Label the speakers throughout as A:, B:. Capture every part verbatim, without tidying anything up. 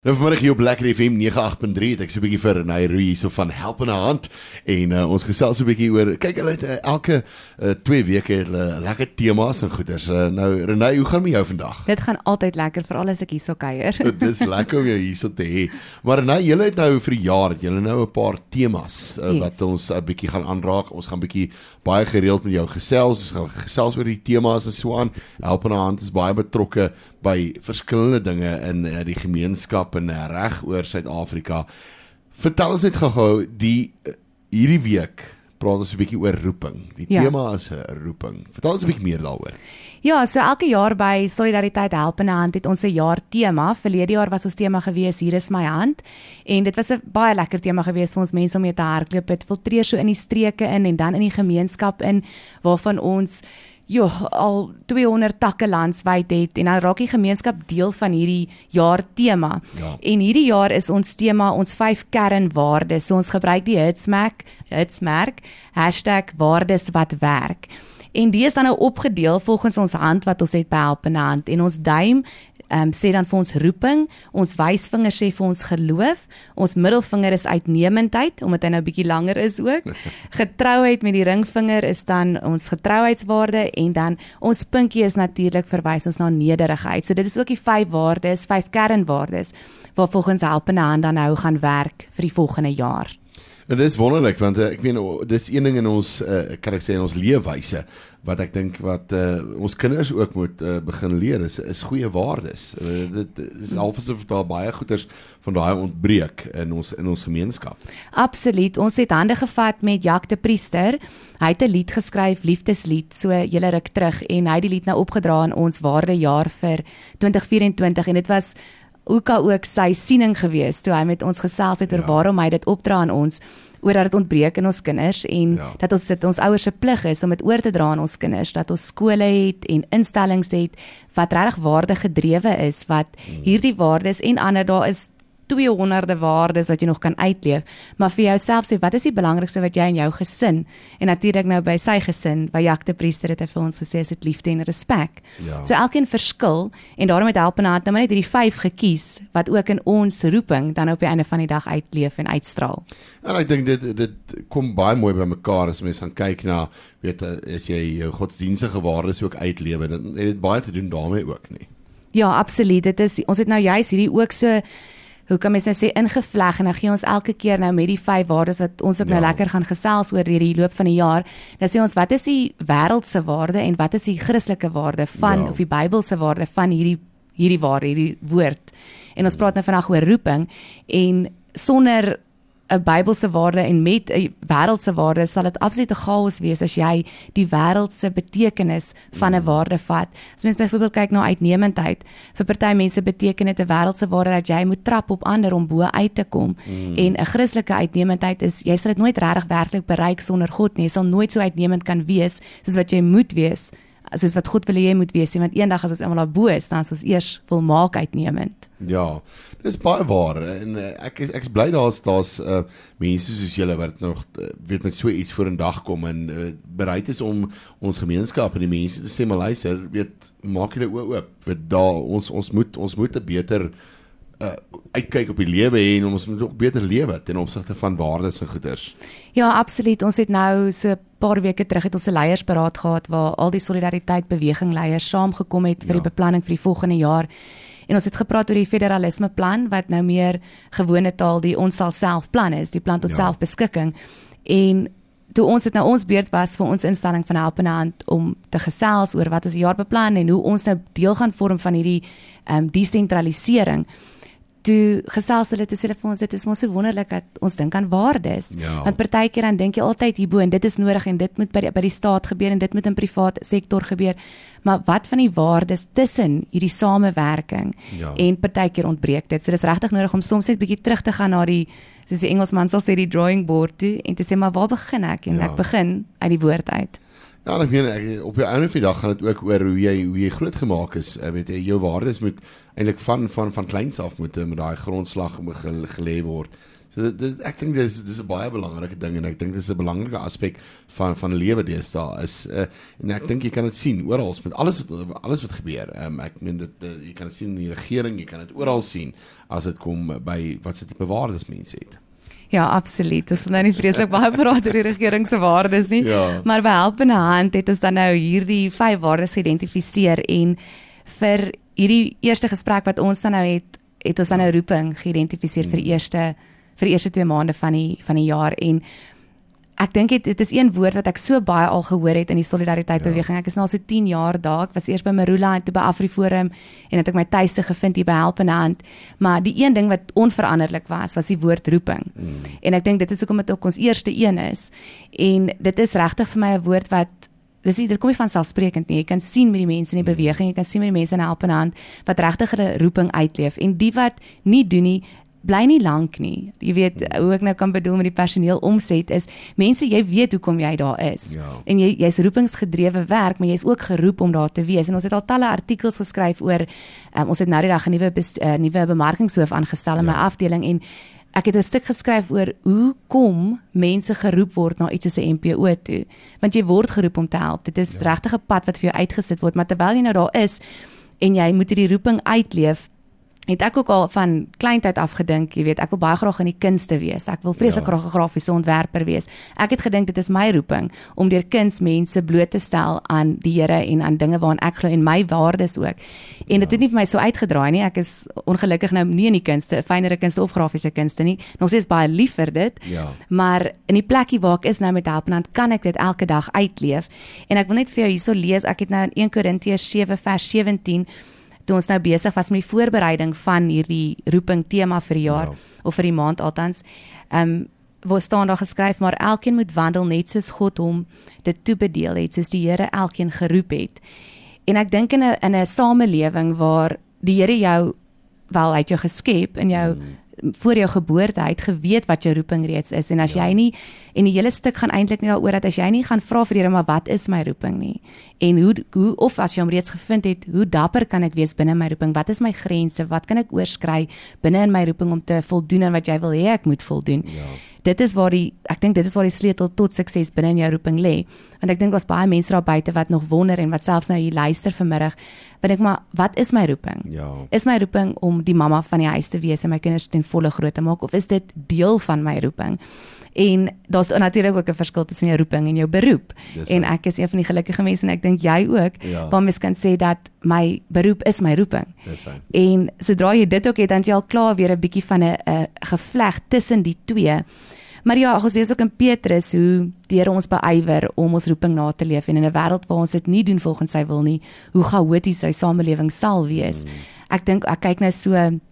A: Nou vanmiddag hier op Lekker F M nege agt punt drie het ek so 'n bietjie vir Renay Roo hier so van Help in 'n Hand en uh, ons gesels so 'n bietjie oor, kyk hulle het uh, elke uh, twee weke het hulle lekker temas en goeders. Uh, nou Renay, hoe gaan met jou vandag?
B: Dit gaan altyd lekker, veral as ek hier so kuier.
A: Dit is lekker om jou hier so te hê. Maar Renay, julle het nou vir die jaar, het julle nou 'n paar temas uh,
B: Yes.
A: wat ons 'n uh, bietjie gaan aanraak. Ons gaan bietjie baie gereeld met jou gesels, ons gaan gesels oor die temas en so aan. Help in 'n Hand is baie betrokke by verskillende dinge in uh, die gemeenskap en uh, reg oor Suid-Afrika. Vertel ons net gou-gou, die uh, hierdie week praat ons 'n bietjie oor roeping. Die
B: Ja.
A: tema is 'n uh, roeping. Vertel ons 'n bietjie meer daaroor.
B: Ja, so elke jaar by Solidariteit Help in 'n Hand het ons 'n jaar tema. Verlede jaar was ons tema gewees, hier is my hand. En dit was 'n baie lekker tema gewees vir ons mense om mee te hardloop. Dit filtreer so in die streke in en dan in die gemeenskap in, waarvan ons Jo, al tweehonderd takke landswyd het en dan raak die gemeenskap deel van hierdie jaar tema.
A: Ja.
B: En hierdie jaar is ons tema ons vyf kernwaardes. So ons gebruik die hitsmerk, hitsmerk hashtag waardes wat werk. En die is dan nou opgedeel volgens ons hand wat ons het by Help in 'n Hand. En ons duim Um, sê dan vir ons roeping, ons wysvinger sê vir ons geloof, ons middelvinger is uitnemendheid, omdat hy nou bietjie langer is ook. Getrouheid met die ringvinger is dan ons getrouheidswaarde en dan ons pinkie is natuurlik verwys ons na nederigheid. So dit is ook die vyf waardes, vyf kernwaardes waar volgens Help in 'n Hand dan nou gaan werk vir die volgende jaar.
A: En dit is wonderlik want uh, ek meen oh, dis een ding in ons uh, kan ek sê in ons leefwyse wat ek dink wat uh, ons kinders ook moet uh, begin leer is is goeie waardes. Uh, dit is alvoorsof daar baie goeders van daai ontbreek in ons in ons gemeenskap.
B: Absoluut. Ons het hande gevat met Jacques de Priester. Hy het 'n lied geskryf, liefdeslied, so julle ruk terug en hy het die lied nou opgedra in ons waardejaar vir twintig vyf en twintig en dit was Oeka ook sy siening gewees toe hy met ons gesels het oor
A: Ja.
B: waarom hy dit opdra aan ons, oor dat dit ontbreek in ons kinders en
A: Ja.
B: dat ons dit ons ouers se plig is om dit oor te dra aan ons kinders, dat ons skole het en instellings het wat regtig waarde gedrewe is, wat
A: Hmm.
B: hierdie waardes en ander, daar is tweehonderde waardes wat jy nog kan uitleef, maar vir jouself sê, wat is die belangrikste wat jy in jou gesin, en natuurlik nou by sy gesin, by Jacques de Priester het hy vir ons gesê, is dit liefde en respek.
A: Ja.
B: So elkeen verskil, en daarom het Help in 'n Hand nou maar net hierdie vyf gekies, wat ook in ons roeping dan op die einde van die dag uitleef en uitstraal.
A: En ek dink dit dit kom baie mooi by mekaar as mense gaan kyk na, weet as jy jou godsdienstige waardes ook uitlewe, dan het dit baie te doen daarmee ook nie.
B: Ja, absoluut, dit is, ons het nou juist hierdie ook so, hoe kan mens nou sê, ingevleg, en dan gee ons elke keer nou met die vyf waardes wat ons ook
A: Ja.
B: nou lekker gaan gesels oor hierdie loop van die jaar, dan sê ons, wat is die wêreldse waarde en wat is die Christelike waarde van,
A: Ja.
B: of die Bybelse waarde van hierdie, hierdie waarde, hierdie woord. En ons praat nou vandag oor roeping, en sonder 'n Bybelse waarde en met 'n wêreldse waarde sal dit absolute chaos wees as jy die wêreldse betekenis van 'n waarde vat. As mens byvoorbeeld kyk na uitnemendheid, vir party mense beteken dit 'n wêreldse waarde dat jy moet trap op ander om bo uit te kom. Mm. En 'n Christelike uitnemendheid is jy sal dit nooit regtig werklik bereik sonder God nie. Jy sal nooit so uitnemend kan wees soos wat jy moet wees, soos wat God wil hê jy moet wees, want eendag as ons eendag daar bo is, dan is ons eers volmaak uitnemend.
A: Ja, dis baie waar en uh, ek is ek is bly daar's daar's uh, mense soos julle wat nog uh, weet met so iets voor in dag kom en uh, bereid is om ons gemeenskap en die mense te sê maar luister, weet maak julle oë oop. Weet daar ons ons moet ons moet 'n beter uh, uitkyk op die lewe hê en ons moet ook beter lewe ten opsigte van waardes en goeders.
B: Ja, absoluut. Ons het nou so 'n paar weke terug het ons 'n leiersberaad gehad waar al die Solidariteit beweging leiers saamgekom het vir
A: Ja.
B: die beplanning vir die volgende jaar. En ons het gepraat oor die federalisme plan wat nou meer gewone taal die ons sal self plan is, die plan tot
A: Ja.
B: selfbeskikking. En toe ons het nou ons beurt was vir ons instelling van Help in 'n Hand om te gesels oor wat ons die jaar beplan en hoe ons nou deel gaan vorm van hierdie um, desentralisering. Toe gesels hulle te sê vir ons, dit is mos so wonderlik dat ons dink aan waardes.
A: Ja.
B: Want partykeer dan dink jy altyd hierbo en dit is nodig en dit moet by die, by die staat gebeur en dit moet in privaat sektor gebeur. Maar wat van die waardes tussen hierdie samewerking?
A: Ja.
B: En partykeer ontbreek dit. So dis regtig nodig om soms net bietjie terug te gaan na die, soos die Engelsman sal sê, die drawing board toe en te sê maar waar begin ek? En
A: Ja.
B: ek begin uit die woord uit.
A: Ja, en ek meen, ek, op jou einde van die dag gaan dit ook oor hoe jy, hoe jy groot gemaak is, uh, weet jy, jou waardes moet eintlik van, van, van kleins af moet, met daai grondslag ge, gelê word. So dit, dit, ek dink dis dis 'n baie belangrike ding en ek dink dis 'n belangrike aspek van van 'n lewe deesdae is uh, en ek dink jy kan dit sien oral met alles wat alles wat gebeur. Um, ek meen dit uh, jy kan dit sien in die regering, jy kan dit oral sien as dit kom by wat se tipe waardes mense het.
B: Ja, absoluut. Ons het nou nie vreeslik baie praat oor die regering se waardes nie,
A: ja.
B: maar by Helpende Hand het ons dan nou hierdie vyf waardes geïdentifiseer en vir hierdie eerste gesprek wat ons dan nou het, het ons dan nou roeping geïdentifiseer hmm. vir die eerste vir die eerste twee maande van die van die jaar en ek dink dit is een woord wat ek so baie al gehoor het in die solidariteit beweging. Ek is nou al so tien jaar daar. Ek was eers by Marula en toe by AfriForum en het ek my tuiste gevind hier by Helpende Hand. Maar die een ding wat onveranderlik was, was die woord roeping. Mm. En ek dink dit is hoekom dit ook ons eerste een is. En dit is regtig vir my 'n woord wat dis dit kom nie van selfsprekend nie. Jy kan sien met die mense in die beweging, jy kan sien met die mense in Helpende Hand wat regtig hulle roeping uitleef en die wat nie doen nie bly nie lank nie. Jy weet, hoe ek nou kan bedoel met die personeel omset is, mense, jy weet hoekom jy daar is.
A: Ja.
B: En jy jy's roepingsgedrewe werk, maar jy's ook geroep om daar te wees. En ons het al talle artikels geskryf oor, um, ons het nou die dag 'n nuwe uh, nuwe bemarkingshoof aangestel in ja. my afdeling en ek het 'n stuk geskryf oor hoe kom mense geroep word na iets soos 'n N P O toe. Want jy word geroep om te help. Dit is ja. regtig 'n pad wat vir jou uitgesit word, maar terwyl jy nou daar is en jy moet hierdie roeping uitleef, het ek ook al van kleintyd af gedink, jy weet, ek wil baie graag in die kunste wees. Ek wil vreeslik ja. graag 'n grafiese ontwerper wees. Ek het gedink dit is my roeping om deur kuns mense bloot te stel aan die Here en aan dinge waaraan ek glo en my waardes ook. En ja. dit het nie vir my so uitgedraai nie. Ek is ongelukkig nou nie in die kunste, fynere kunste of grafiese kunste nie. Nog steeds baie lief vir dit.
A: Ja.
B: Maar in die plekkie waar ek is nou met Helpende Hand, kan ek dit elke dag uitleef. En ek wil net vir jou hierso lees. Ek het nou in Eerste Korintiërs sewe vers sewentien toe ons nou besig was met die voorbereiding van hierdie roeping tema vir die jaar, ja. of vir die maand althans, um, waar staan daar geskryf, maar elkeen moet wandel net soos God hom dit toebedeel het, soos die Here elkeen geroep het. En ek dink in 'n in 'n samelewing waar die Here jou, wel, hy het jou geskep in jou hmm. voor jou geboorte, hy het geweet wat jou roeping reeds is, en as ja. jy nie, en die hele stuk gaan eintlik nie daaroor dat as jy nie gaan vra vir die Here, maar wat is my roeping nie, en hoe, hoe of as jy hom reeds gevind het, hoe dapper kan ek wees binne my roeping, wat is my grense, wat kan ek oorskry binne in my roeping om te voldoen aan wat jy wil hê ek moet voldoen. Ja. Dit is waar die, ek dink dit is waar die sleutel tot sukses binne in jou roeping lê, want ek dink daar's baie mense daar buite wat nog wonder en wat selfs nou hier luister vanmiddag, want ek maar, wat is my roeping?
A: Ja.
B: Is my roeping om die mamma van die huis te wees en my kinders ten volle groot te maak, of is dit deel van my roeping? En daar's natuurlik ook 'n verskil tussen jou roeping en jou beroep. Dis en ek is een van die gelukkige mense en ek dink jy ook, ja. waar mens kan sê dat my beroep is my roeping.
A: Dis hy.
B: En sodra jy dit ook het, dan jy al klaar weer 'n bietjie van 'n 'n gevleg tussen die twee. Maar ja, ons sien ook in Petrus hoe die Here ons beywer om ons roeping na te leef en in 'n wêreld waar ons dit nie doen volgens sy wil nie, hoe chaoties sy samelewing sal wees. Hmm. Ek dink ek kyk nou so 'n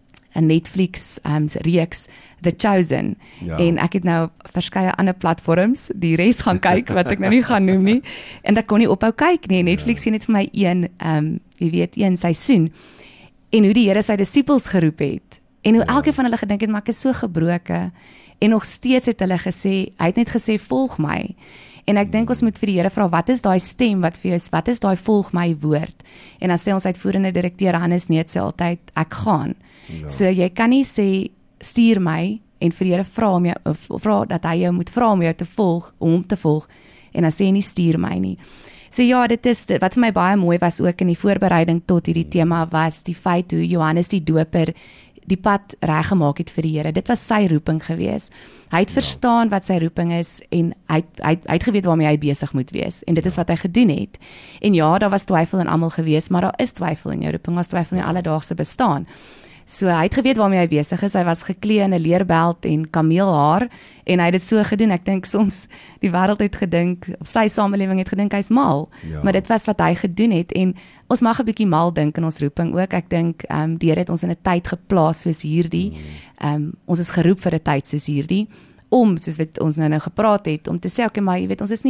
B: Netflix um, reeks The Chosen, ja. en ek het nou verskeie ander platforms die res gaan kyk wat ek nou nie gaan noem nie, en ek kon nie ophou kyk nie. Netflix sien ja. net vir my een um, jy weet, een seisoen, en hoe die Here sy disippels geroep het, en hoe ja. elkeen van hulle gedink het, maar ek is so gebroke, en nog steeds het hulle gesê, hy het net gesê, volg my. En ek dink ons moet vir die Here vra, wat is daai stem wat vir jou is, wat is daai volg my woord? En dan sê ons uitvoerende direkteur Hannes Neet sê altyd, ek gaan. Ja. So jy kan nie sê, stuur my, en vir die Here vra om jou, vra dat hy jou moet vra om jou te volg, om hom te volg, en dan sê nie, stuur my nie. So ja, dit is, wat vir my baie mooi was ook in die voorbereiding tot hierdie tema, was die feit hoe Johannes die Doper die pad reggemaak het vir die Here. Dit was sy roeping gewees. Hy het ja. verstaan wat sy roeping is, en hy, hy, hy het geweet waarmee hy besig moet wees, en dit ja. is wat hy gedoen het. En ja, daar was twyfel in almal gewees, maar daar is twyfel in jou roeping, was twyfel in jou alledaagse bestaan. So hy het geweet waarmee hy besig is, hy was geklee in 'n leerbelt en kameelhaar, en hy het dit so gedoen. Ek dink soms die wêreld het gedink, of sy samelewing het gedink hy's mal, ja. maar dit was wat hy gedoen het, en ons mag 'n bietjie mal dink in ons roeping ook. Ek dink um, die Here het ons in 'n tyd geplaas soos hierdie, um, ons is geroep vir 'n tyd soos hierdie, om, soos wat ons nou nou gepraat het, om te sê, okay, maar jy weet, ons is nie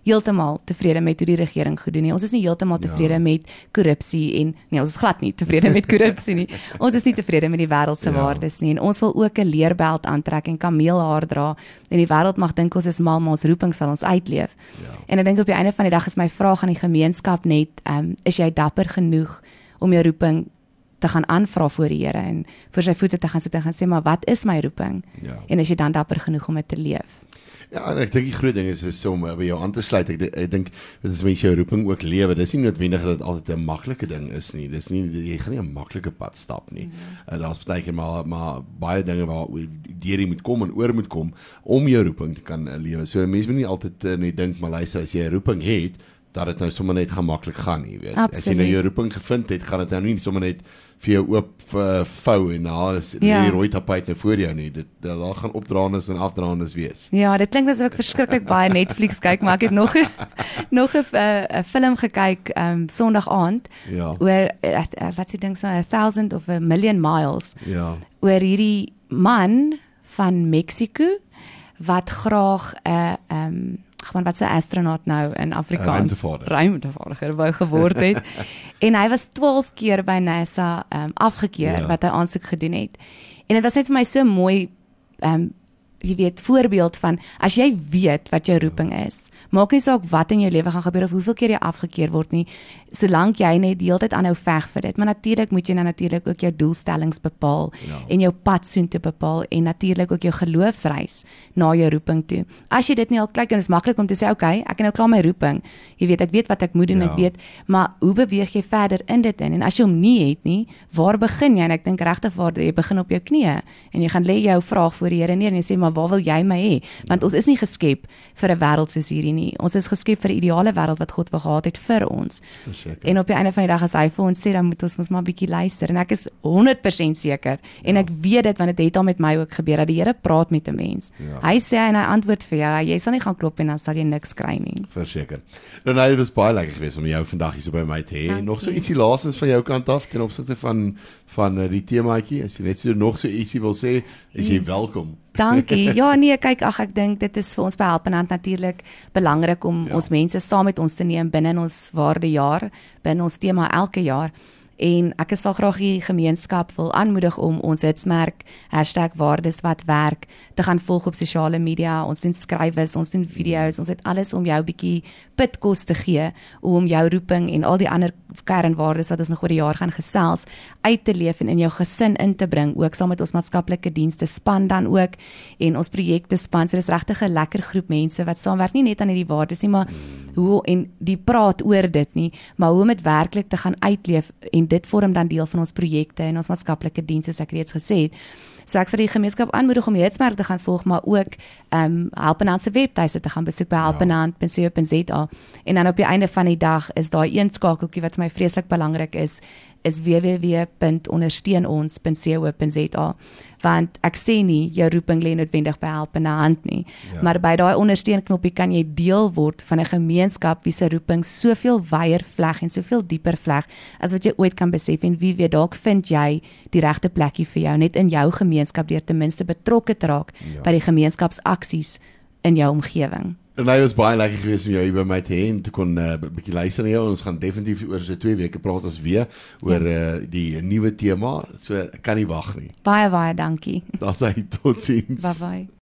B: heeltemal tevrede met hoe die regering goed doen nie. Ons is nie heeltemal tevrede ja. met korrupsie en nee, ons is glad nie tevrede met korrupsie nie. Ons is nie tevrede met die wêreld se ja. waardes nie en ons wil ook 'n leerbelt aantrek en kameelhaar dra en die wêreld mag dink ons is mal, maar ons roeping sal ons uitleef. Ja. En ek dink op die einde van die dag is my vraag aan die gemeenskap net, um, is jy dapper genoeg om jou roeping te gaan aanvra voor die Here en voor sy voete te gaan sit en gaan sê, maar wat is my roeping? Ja. En is jy dan dapper genoeg om dit te leef?
A: Ja, en ek dink die groot ding is, is om by jou aan te sluit. Ek, ek dink, dit is mense jou roeping ook lewe. Dis nie noodwendig dat dit altyd 'n maklike ding is nie. Dis nie, jy gaan nie 'n maklike pad stap nie. Mm-hmm. Uh, Daar's baie keer maar, maar baie dinge waar deur jy moet kom en oor moet kom om jou roeping te kan uh, lewe. So mense moet nie altyd uh, net dink, maar luister, as jy 'n roeping het, dat dit nou sommer net gaan maklik gaan nie, weet.
B: Absoluut.
A: As jy nou jou roeping gevind het, gaan dit nou nie sommer net vir jou oop uh, vou en daar is ja. die rooi tapuit nou voor jou nie. Dit daar gaan opdraandes en afdraandes wees.
B: Ja, dit klink asof ek verskriklik baie Netflix kyk, maar ek het nog nog 'n uh, film gekyk um Sondag aand
A: ja.
B: oor uh, wat se ding so a thousand of a million miles.
A: Ja.
B: Oor hierdie man van Mexiko wat graag 'n uh, um gewoon wat sy astronaut nou in Afrikaans ruimtevaardiger wou geword het. En hy was twaalf keer by NASA um, afgekeer ja. wat hy aansoek gedoen het. En dit was net vir my so mooi um, jy weet, voorbeeld van, as jy weet wat jou roeping is, maak nie saak wat in jou lewe gaan gebeur, of hoeveel keer jy afgekeer word nie, solank jy net die hele tyd aanhou veg vir dit, maar natuurlik moet jy nou natuurlik ook jou doelstellings bepaal, ja. en jou pad soontoe bepaal, en natuurlik ook jou geloofsreis na jou roeping toe. As jy dit nie al kyk, en dit is maklik om te sê, oké, okay, ek het nou klaar my roeping, jy weet, ek weet wat ek moet doen, ja. ek weet, maar hoe beweeg jy verder in dit in, en as jy hom nie het nie, waar begin jy, en ek dink regtig waar, jy begin op jou knieë, en jy gaan lê jou vraag voor die Here neer, en jy sê, maar waar wil jy my hê? Want ja. ons is nie geskep vir 'n wêreld soos hierdie nie. Ons is geskep vir 'n ideale wêreld wat God wou gehad het vir ons. Verseker. En op die einde van die dag as hy vir ons sê, dan moet ons mos maar 'n bietjie luister. En ek is honderd persent seker en ja. ek weet dit want dit het al met my ook gebeur dat die Here praat met 'n mens. Ja. Hy sê en hy antwoord vir jou, jy sal nie gaan klop en dan sal jy niks kry nie.
A: Verseker. Nou nee, dit was baie lekker geweest om jou vandag hier so by my te hê. Nog so ietsie laasens van jou kant af ten opsigte van van uh, die temaatjie. As jy net so nog so ietsie wil sê, is jy yes. welkom.
B: Dankie. Ja, nee, kyk, ag ek dink dit is vir ons by Helpende Hand natuurlik belangrik om ja. ons mense saam met ons te neem binne in ons waardejaar, binne ons tema elke jaar. En ek sal graag die gemeenskap wil aanmoedig om ons hitsmerk hashtag waardes wat werk te gaan volg op sosiale media. Ons doen skrywes, ons doen video's, ons het alles om jou bietjie pitkos te gee om jou roeping en al die ander kernwaardes wat ons nog oor die jaar gaan gesels uit te leef en in jou gesin in te bring, ook saam met ons maatskaplike dienste span dan ook en ons projekte span. So dis regtig 'n lekker groep mense wat saamwerk, nie net aan hierdie waardes nie, maar hoe en die praat oor dit nie, maar hoe om dit werklik te gaan uitleef en dit vorm dan deel van ons projekte en ons maatskaplike dienste, soos ek reeds gesê het. So ek sal die gemeenskap aanmoedig om die hitsmerk te gaan volg, maar ook um, Helpende Hand se webtuiste te gaan besoek by helpende hand punt co punt za en dan op die einde van die dag is daai een skakeltjie wat vir my vreeslik belangrik is, is w w w punt ondersteun ons punt co punt za, want ek sê nie, jou roeping lê noodwendig by Helpende Hand nie, ja. maar by daai ondersteun knoppie kan jy deel word van 'n gemeenskap wie se roeping soveel wyer vleg en soveel dieper vleg, as wat jy ooit kan besef, en wie weet, dalk vind jy die regte plekkie vir jou, net in jou gemeenskap, deur ten minste betrokke te raak ja. by die gemeenskapsaksies in jou omgewing.
A: En hy was baie lekker geweest om jou hier by my te hê en te kon 'n uh, bietjie luister na jou. Ons gaan definitief oor so twee weke praat ons weer oor ja. uh, die nuwe tema. So kan nie wag nie.
B: Baie baie dankie.
A: Daar's hy, totsiens.
B: Bye bye.